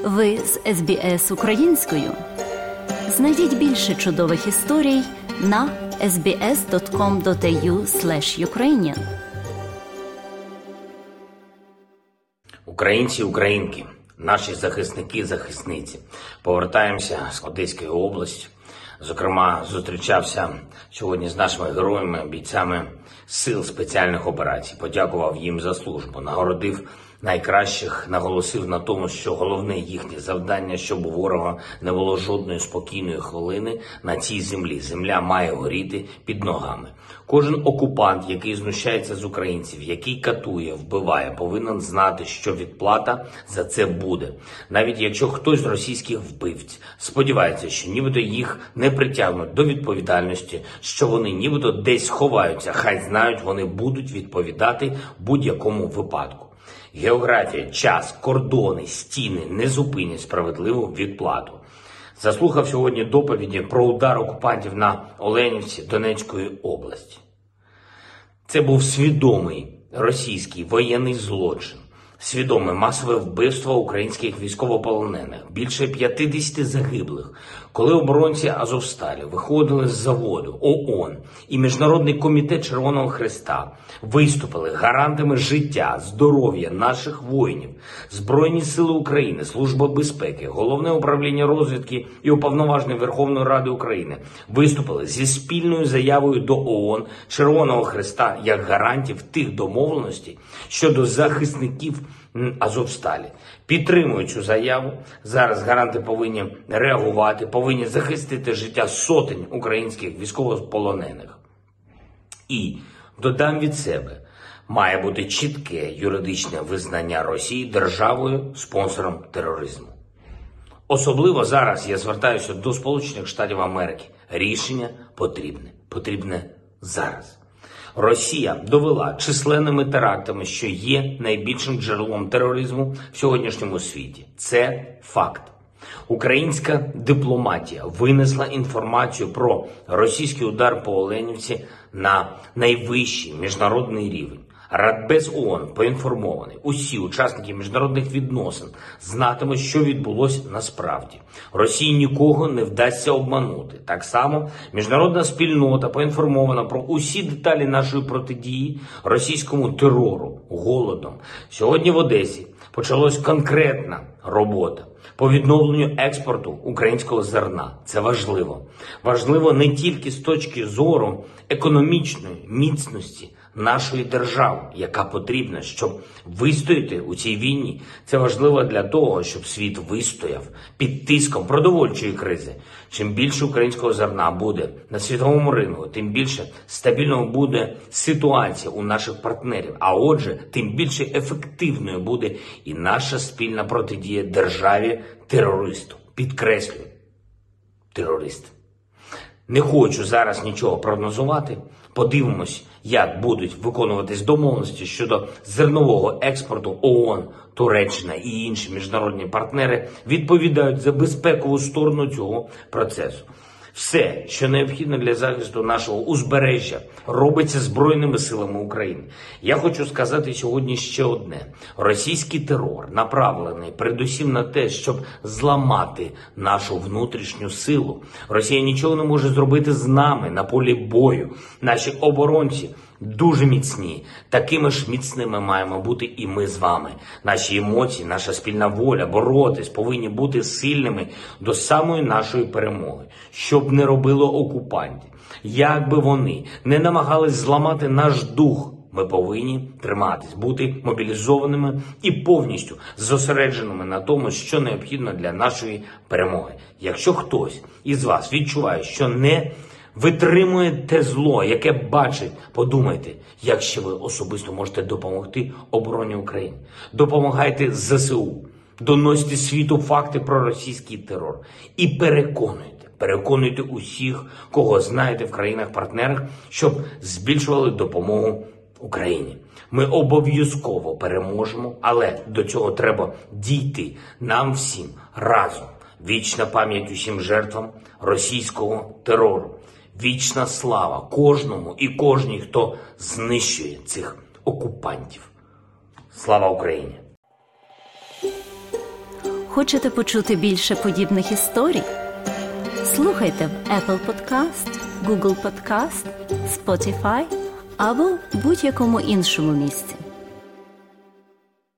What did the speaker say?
Ви з СБС українською. Знайдіть більше чудових історій на sbs.com.au/Ukrainian. Українці, українки, наші захисники, захисниці. Повертаємося з Одеської області. Зокрема, зустрічався сьогодні з нашими героями, бійцями сил спеціальних операцій. Подякував їм за службу, нагородив найкращих, наголосив на тому, що головне їхнє завдання, щоб у ворога не було жодної спокійної хвилини на цій землі. Земля має горіти під ногами. Кожен окупант, який знущається з українців, який катує, вбиває, повинен знати, що відплата за це буде. Навіть якщо хтось з російських вбивць сподівається, що нібито їх не притягнуть до відповідальності, що вони нібито десь ховаються, хай знають, вони будуть відповідати в будь-якому випадку. Географія, час, кордони, стіни не зупинять справедливу відплату. Заслухав сьогодні доповіді про удар окупантів на Оленівці Донецької області. Це був свідомий російський воєнний злочин, свідоме масове вбивство українських військовополонених, більше 50 загиблих, коли оборонці Азовсталі виходили з заводу, ООН і Міжнародний комітет Червоного Хреста виступили гарантами життя, здоров'я наших воїнів. Збройні сили України, Служба безпеки, Головне управління розвідки і Уповноважений Верховної Ради України виступили зі спільною заявою до ООН, Червоного Хреста як гарантів тих домовленостей щодо захисників Азовсталі. Підтримую цю заяву. Зараз гаранти повинні реагувати, повинні захистити життя сотень українських військовополонених. І додам від себе, має бути чітке юридичне визнання Росії державою-спонсором тероризму. Особливо зараз я звертаюся до Сполучених Штатів Америки. Рішення потрібне зараз. Росія довела численними терактами, що є найбільшим джерелом тероризму в сьогоднішньому світі. Це факт. Українська дипломатія винесла інформацію про російський удар по Оленівці на найвищий міжнародний рівень. Радбез ООН поінформований. Усі учасники міжнародних відносин знатимуть, що відбулося насправді. Росії нікого не вдасться обманути. Так само міжнародна спільнота поінформована про усі деталі нашої протидії російському терору, голодом. Сьогодні в Одесі почалась конкретна робота по відновленню експорту українського зерна. Це важливо. Важливо не тільки з точки зору економічної міцності нашої держави, яка потрібна, щоб вистояти у цій війні. Це важливо для того, щоб світ вистояв під тиском продовольчої кризи. Чим більше українського зерна буде на світовому ринку, тим більше стабільною буде ситуація у наших партнерів. А отже, тим більше ефективною буде і наша спільна протидія державі-терористу. Підкреслюю, терорист. Не хочу зараз нічого прогнозувати. Подивимось, як будуть виконуватись домовленості щодо зернового експорту. ООН, Туреччина і інші міжнародні партнери відповідають за безпекову сторону цього процесу. Все, що необхідно для захисту нашого узбережжя, робиться Збройними силами України. Я хочу сказати сьогодні ще одне. Російський терор направлений передусім на те, щоб зламати нашу внутрішню силу. Росія нічого не може зробити з нами на полі бою. Наші оборонці дуже міцні. Такими ж міцними маємо бути і ми з вами. Наші емоції, наша спільна воля боротись повинні бути сильними до самої нашої перемоги. Щоб не робило окупантів, як би вони не намагались зламати наш дух, ми повинні триматись, бути мобілізованими і повністю зосередженими на тому, що необхідно для нашої перемоги. Якщо хтось із вас відчуває, що не витримує те зло, яке бачить, подумайте, як ще ви особисто можете допомогти обороні України. Допомагайте ЗСУ, доносьте світу факти про російський терор і переконуйте усіх, кого знаєте в країнах-партнерах, щоб збільшували допомогу Україні. Ми обов'язково переможемо, але до цього треба дійти нам всім разом. Вічна пам'ять усім жертвам російського терору. Вічна слава кожному і кожній, хто знищує цих окупантів. Слава Україні! Хочете почути більше подібних історій? Слухайте в Apple Podcast, Google Podcast, Spotify або будь-якому іншому місці.